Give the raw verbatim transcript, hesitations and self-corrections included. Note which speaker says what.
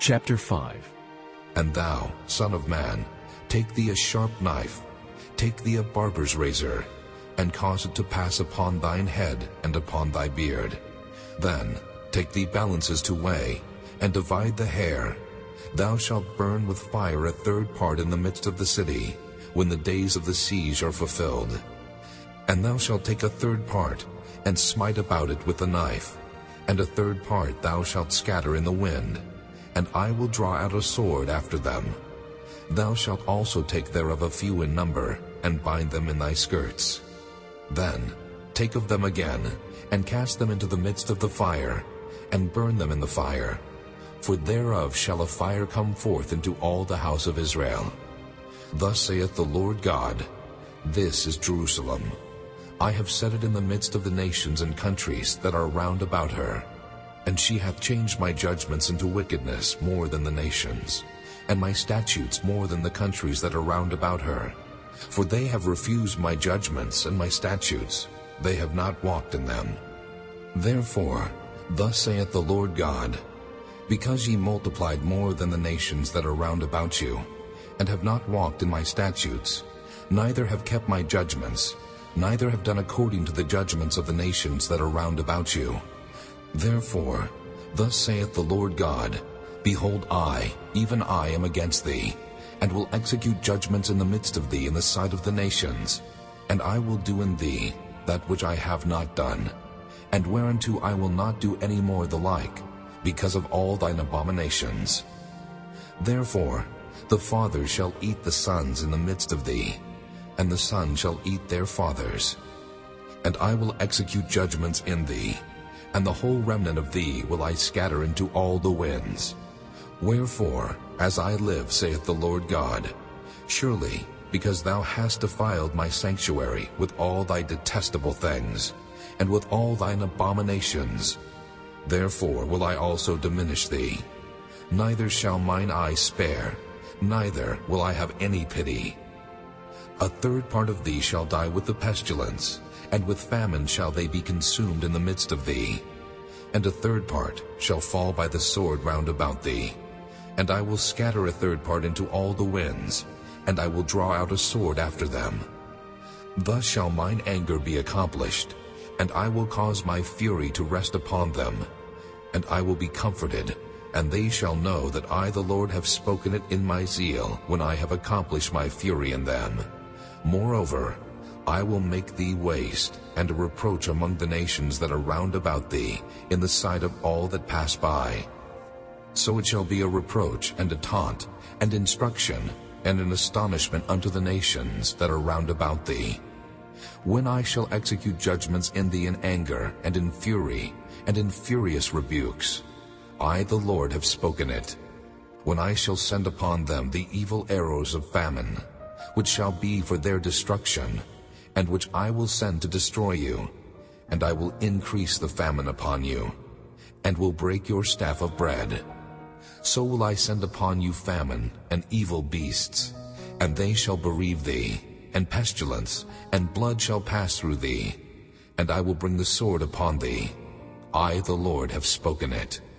Speaker 1: Chapter five.
Speaker 2: And thou, son of man, take thee a sharp knife, take thee a barber's razor, and cause it to pass upon thine head and upon thy beard. Then take thee balances to weigh, and divide the hair. Thou shalt burn with fire a third part in the midst of the city, when the days of the siege are fulfilled. And thou shalt take a third part, and smite about it with the knife, and a third part thou shalt scatter in the wind, and I will draw out a sword after them. Thou shalt also take thereof a few in number, and bind them in thy skirts. Then take of them again, and cast them into the midst of the fire, and burn them in the fire. For thereof shall a fire come forth into all the house of Israel. Thus saith the Lord God, This is Jerusalem. I have set it in the midst of the nations and countries that are round about her. And she hath changed my judgments into wickedness more than the nations, and my statutes more than the countries that are round about her. For they have refused my judgments and my statutes, they have not walked in them. Therefore, thus saith the Lord God, Because ye multiplied more than the nations that are round about you, and have not walked in my statutes, neither have kept my judgments, neither have done according to the judgments of the nations that are round about you. Therefore, thus saith the Lord God, Behold, I, even I, am against thee, and will execute judgments in the midst of thee in the sight of the nations. And I will do in thee that which I have not done, and whereunto I will not do any more the like, because of all thine abominations. Therefore the fathers shall eat the sons in the midst of thee, and the sons shall eat their fathers. And I will execute judgments in thee, and the whole remnant of thee will I scatter into all the winds. Wherefore, as I live, saith the Lord God, surely, because thou hast defiled my sanctuary with all thy detestable things, and with all thine abominations, therefore will I also diminish thee. Neither shall mine eye spare, neither will I have any pity. A third part of thee shall die with the pestilence, and with famine shall they be consumed in the midst of thee. And a third part shall fall by the sword round about thee. And I will scatter a third part into all the winds, and I will draw out a sword after them. Thus shall mine anger be accomplished, and I will cause my fury to rest upon them. And I will be comforted, and they shall know that I the Lord have spoken it in my zeal, when I have accomplished my fury in them. Moreover, I will make thee waste, and a reproach among the nations that are round about thee, in the sight of all that pass by. So it shall be a reproach, and a taunt, and instruction, and an astonishment unto the nations that are round about thee. When I shall execute judgments in thee in anger, and in fury, and in furious rebukes, I the Lord have spoken it. When I shall send upon them the evil arrows of famine, which shall be for their destruction, and which I will send to destroy you, and I will increase the famine upon you, and will break your staff of bread. So will I send upon you famine and evil beasts, and they shall bereave thee, and pestilence, and blood shall pass through thee, and I will bring the sword upon thee. I the Lord have spoken it.